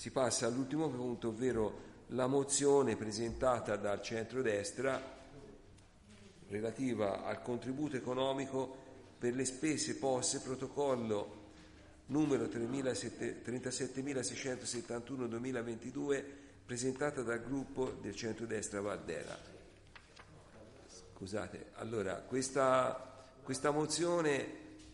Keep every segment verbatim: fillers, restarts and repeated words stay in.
si passa all'ultimo punto, ovvero la mozione presentata dal centrodestra relativa al contributo economico per le spese poste protocollo numero trentasettemilaseicentosettantuno duemilaventidue, presentata dal gruppo del centrodestra Valdera. Scusate, allora questa, questa mozione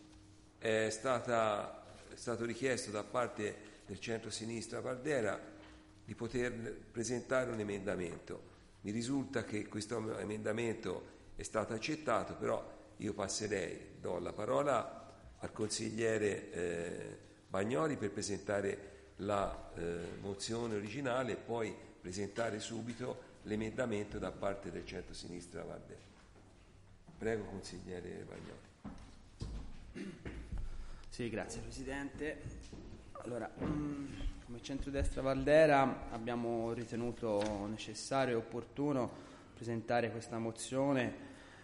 è stata è stato richiesto da parte del centro-sinistra Valdera di poter presentare un emendamento. Mi risulta che questo emendamento è stato accettato, però io passerei, do la parola al consigliere eh, Bagnoli per presentare la eh, mozione originale e poi presentare subito l'emendamento da parte del centro-sinistra Valdera. Prego, consigliere Bagnoli. Sì, grazie Presidente. Allora, come centrodestra Valdera abbiamo ritenuto necessario e opportuno presentare questa mozione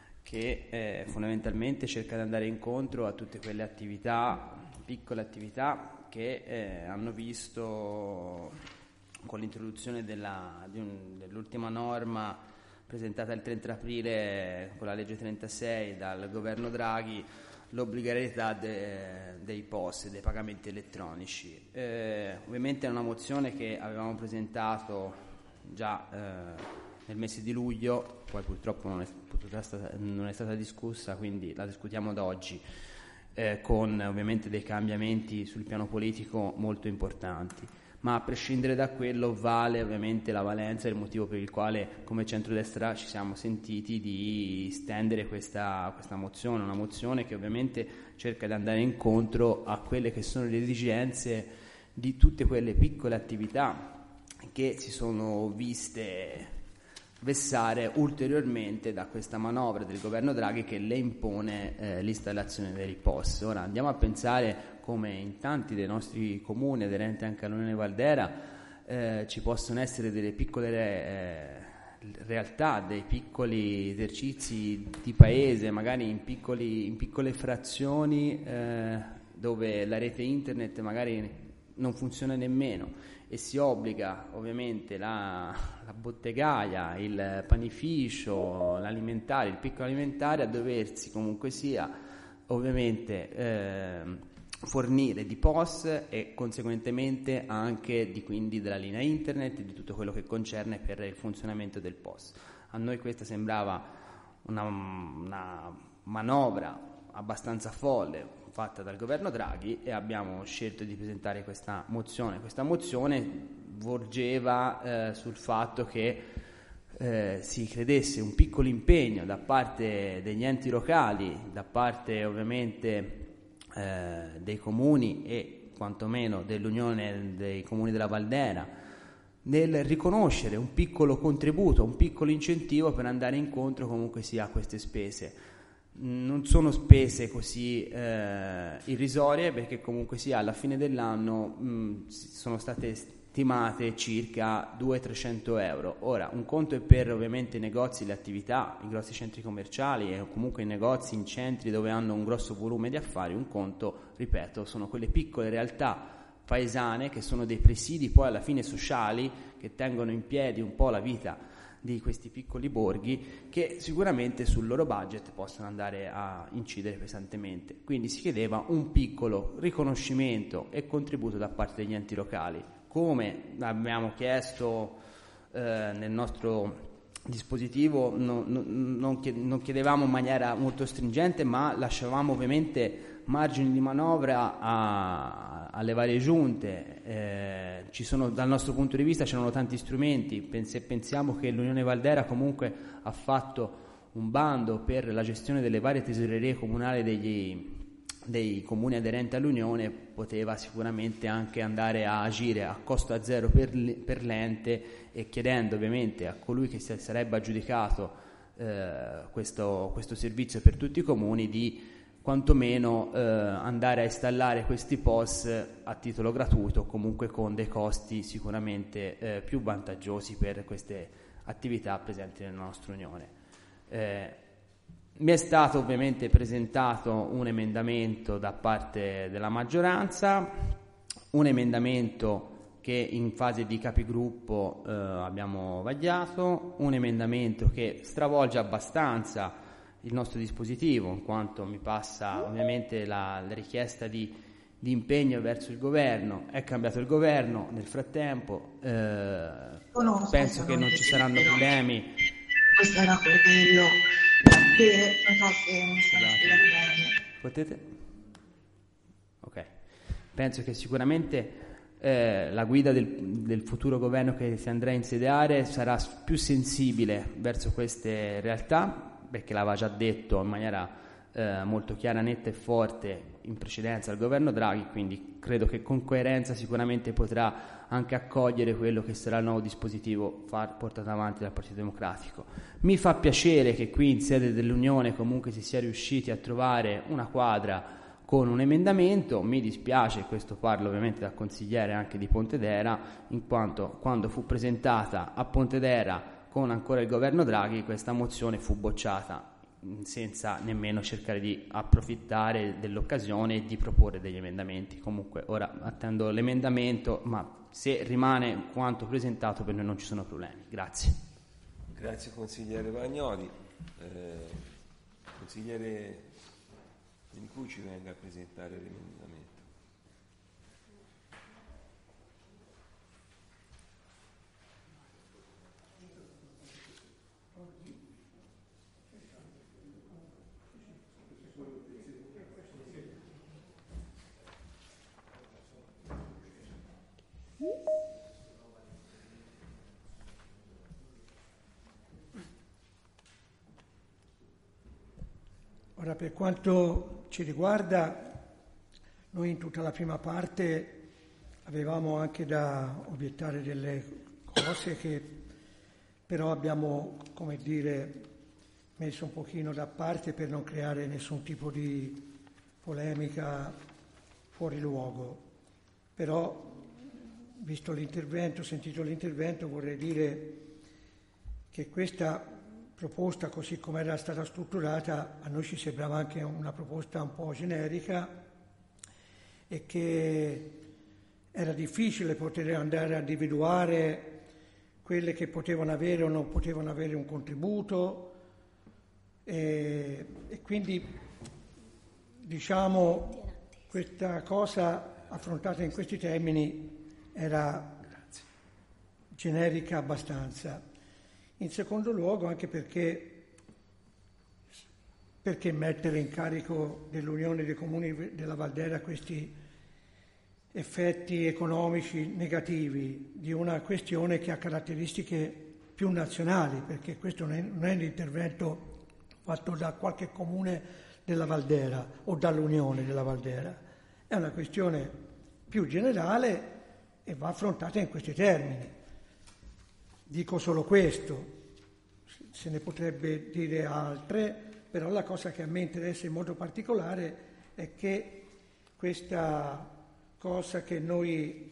che eh, fondamentalmente cerca di andare incontro a tutte quelle attività, piccole attività che eh, hanno visto con l'introduzione della, di un, dell'ultima norma presentata il trenta aprile con la legge trentasei dal governo Draghi, l'obbligatorietà de, dei P O S, dei pagamenti elettronici. Eh, ovviamente è una mozione che avevamo presentato già eh, nel mese di luglio, poi purtroppo non è, non è stata discussa, quindi la discutiamo da oggi, eh, con ovviamente dei cambiamenti sul piano politico molto importanti. Ma a prescindere da quello vale ovviamente la valenza e il motivo per il quale come centrodestra ci siamo sentiti di stendere questa, questa mozione, una mozione che ovviamente cerca di andare incontro a quelle che sono le esigenze di tutte quelle piccole attività che si sono viste vessare ulteriormente da questa manovra del governo Draghi che le impone eh, l'installazione dei P O S. Ora andiamo a pensare come in tanti dei nostri comuni aderenti anche all'Unione Valdera eh, ci possono essere delle piccole eh, realtà, dei piccoli esercizi di paese, magari in, piccoli, in piccole frazioni eh, dove la rete internet magari non funziona nemmeno e si obbliga ovviamente la, la bottegaia, il panificio, l'alimentare, il piccolo alimentare a doversi comunque sia ovviamente eh, fornire di P O S e conseguentemente anche di, quindi della linea internet e di tutto quello che concerne per il funzionamento del P O S. A noi questa sembrava una, una manovra abbastanza folle fatta dal governo Draghi e abbiamo scelto di presentare questa mozione. Questa mozione volgeva eh, sul fatto che eh, si credesse un piccolo impegno da parte degli enti locali, da parte ovviamente eh, dei comuni e quantomeno dell'Unione dei Comuni della Valdera nel riconoscere un piccolo contributo, un piccolo incentivo per andare incontro comunque sia a queste spese. Non sono spese così eh, irrisorie perché comunque sia alla fine dell'anno mh, sono state stimate circa duecento-trecento euro. Ora un conto è per ovviamente i negozi, le attività, i grossi centri commerciali e comunque i negozi in centri dove hanno un grosso volume di affari, un conto, ripeto, sono quelle piccole realtà paesane che sono dei presidi poi alla fine sociali che tengono in piedi un po' la vita di questi piccoli borghi che sicuramente sul loro budget possono andare a incidere pesantemente. Quindi si chiedeva un piccolo riconoscimento e contributo da parte degli enti locali. Come abbiamo chiesto eh, nel nostro dispositivo, no, no, non chiedevamo in maniera molto stringente, ma lasciavamo ovviamente margini di manovra a, alle varie giunte. Eh, ci sono, dal nostro punto di vista c'erano tanti strumenti. Pens- pensiamo che l'Unione Valdera comunque ha fatto un bando per la gestione delle varie tesorerie comunali degli, dei comuni aderenti all'Unione, poteva sicuramente anche andare a agire a costo a zero per, per l'ente e chiedendo ovviamente a colui che si sarebbe aggiudicato eh, questo, questo servizio per tutti i comuni di quantomeno eh, andare a installare questi P O S a titolo gratuito, comunque con dei costi sicuramente eh, più vantaggiosi per queste attività presenti nella nostra Unione. Eh, mi è stato ovviamente presentato un emendamento da parte della maggioranza, un emendamento che in fase di capigruppo eh, abbiamo vagliato, un emendamento che stravolge abbastanza il nostro dispositivo, in quanto mi passa ovviamente la, la richiesta di, di impegno verso il governo. È cambiato il governo nel frattempo, eh, Conosco, penso che non ci saranno problemi. Questo era quello che non so se mi sono spiegata bene. Potete? Ok. Penso che sicuramente eh, la guida del, del futuro governo che si andrà a insediare sarà più sensibile verso queste realtà, perché l'aveva già detto in maniera eh, molto chiara, netta e forte in precedenza al governo Draghi, quindi credo che con coerenza sicuramente potrà anche accogliere quello che sarà il nuovo dispositivo far, portato avanti dal Partito Democratico. Mi fa piacere che qui in sede dell'Unione comunque si sia riusciti a trovare una quadra con un emendamento. Mi dispiace, questo parlo ovviamente da consigliere anche di Pontedera, in quanto quando fu presentata a Pontedera con ancora il governo Draghi questa mozione fu bocciata senza nemmeno cercare di approfittare dell'occasione e di proporre degli emendamenti. Comunque ora attendo l'emendamento, ma se rimane quanto presentato per noi non ci sono problemi. Grazie. Grazie consigliere Vagnoli. Eh, consigliere Minicucci venga a presentare l'emendamento. Ora, per quanto ci riguarda, noi in tutta la prima parte avevamo anche da obiettare delle cose che però abbiamo, come dire, messo un pochino da parte per non creare nessun tipo di polemica fuori luogo. Però, visto l'intervento, sentito l'intervento, vorrei dire che questa proposta, così come era stata strutturata, a noi ci sembrava anche una proposta un po' generica e che era difficile poter andare a individuare quelle che potevano avere o non potevano avere un contributo e, e quindi diciamo questa cosa affrontata in questi termini era generica abbastanza. In secondo luogo anche perché, perché mettere in carico dell'Unione dei Comuni della Valdera questi effetti economici negativi di una questione che ha caratteristiche più nazionali, perché questo non è, non è un intervento fatto da qualche comune della Valdera o dall'Unione della Valdera, è una questione più generale e va affrontata in questi termini. Dico solo questo, se ne potrebbe dire altre, però la cosa che a me interessa in modo particolare è che questa cosa che noi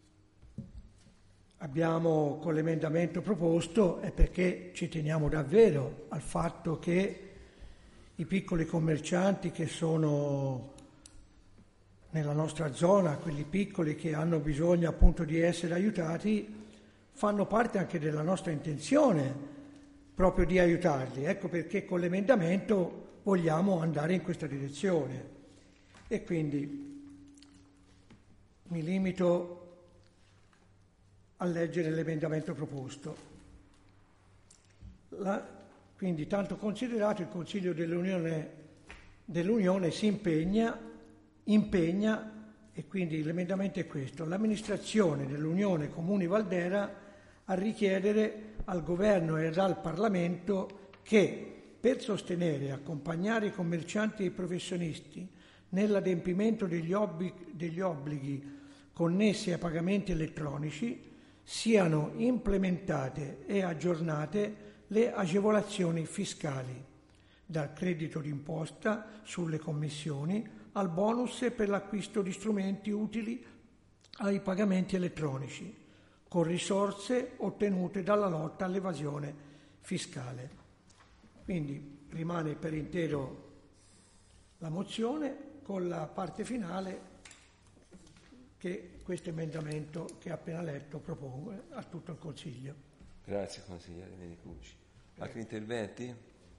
abbiamo con l'emendamento proposto è perché ci teniamo davvero al fatto che i piccoli commercianti che sono nella nostra zona, quelli piccoli che hanno bisogno appunto di essere aiutati, fanno parte anche della nostra intenzione proprio di aiutarli. Ecco perché con l'emendamento vogliamo andare in questa direzione. E quindi mi limito a leggere l'emendamento proposto. La, quindi, tanto considerato, il Consiglio dell'Unione, dell'Unione si impegna, impegna, e quindi l'emendamento è questo, l'amministrazione dell'Unione Comuni Valdera a richiedere al Governo e al Parlamento che, per sostenere e accompagnare i commercianti e i professionisti nell'adempimento degli obblighi, degli obblighi connessi ai pagamenti elettronici, siano implementate e aggiornate le agevolazioni fiscali, dal credito d'imposta sulle commissioni al bonus per l'acquisto di strumenti utili ai pagamenti elettronici, con risorse ottenute dalla lotta all'evasione fiscale. Quindi rimane per intero la mozione con la parte finale che questo emendamento che ha appena letto propongo a tutto il Consiglio. Grazie consigliere Menicucci. Altri interventi?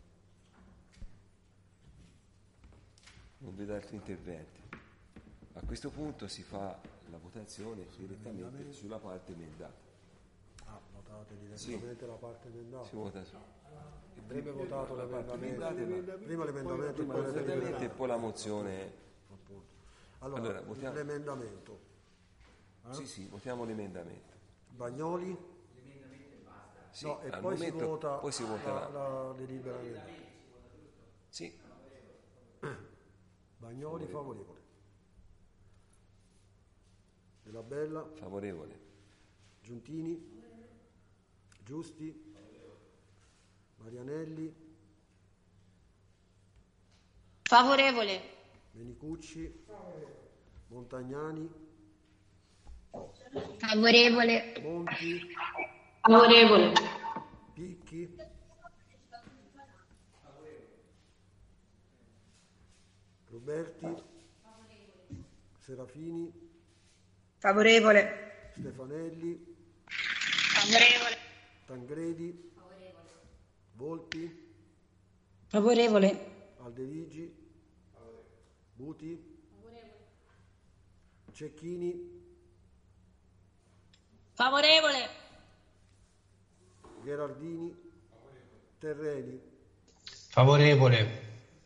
Non vedo altri interventi. A questo punto si fa la votazione direttamente sulla parte emendata. Ah, votate direttamente sì. La parte emendata. Si vota su. Prima votato la parte l'emendamento, emendata, prima l'emendamento prima poi l'emendamento e poi la mozione. Appunto. Allora, allora votiamo l'emendamento. Eh? Sì, sì, votiamo l'emendamento. Bagnoli? Sì, no, e al poi momento, si vota, poi si vota la, la, la delibera. Sì. Bagnoli favorevole. Della Bella favorevole. Giuntini Giusti Marianelli favorevole. Menicucci Montagnani favorevole. Monti favorevole. Picchi Roberti Serafini favorevole. Stefanelli favorevole. Tangredi favorevole. Volpi Favorevole. Alderigi favorevole. Buti favorevole. Cecchini favorevole. Gherardini favorevole. Terreni favorevole.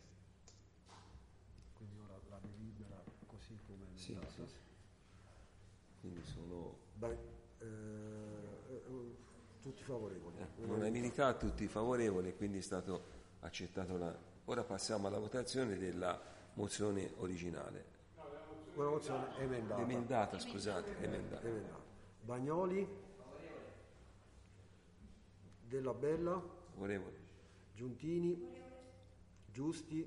Quindi ora la delibera così come è sì, sì, sì. Quindi sono Beh, eh, tutti favorevoli. Eh, unanimità, tutti favorevoli, quindi è stato accettato la... Ora passiamo alla votazione della mozione originale. Una mozione emendata. Emendata, scusate, emendata. emendata. Bagnoli Della Bella favorevole. Giuntini Giusti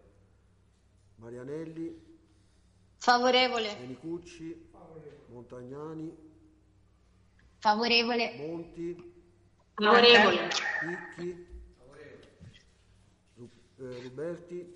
Marianelli favorevole. Menicucci Montagnani favorevole. Monti favorevole. Picchi Ru- eh, Ruberti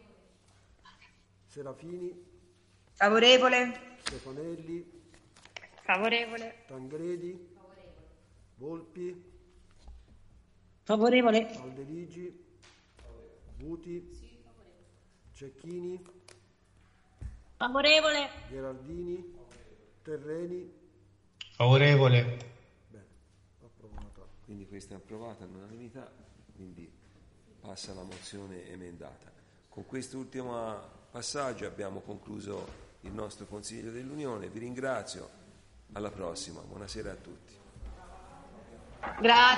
Serafini Favorevole. Stefanelli favorevole. Tangredi Volpi Favorevole. Alderigi Buti Cecchini favorevole. Gherardini Terreni. Favorevole. Bene, approvata. Quindi questa è approvata all'unanimità, quindi passa la mozione emendata. Con quest'ultimo passaggio abbiamo concluso il nostro Consiglio dell'Unione. Vi ringrazio, alla prossima, buonasera a tutti. Grazie.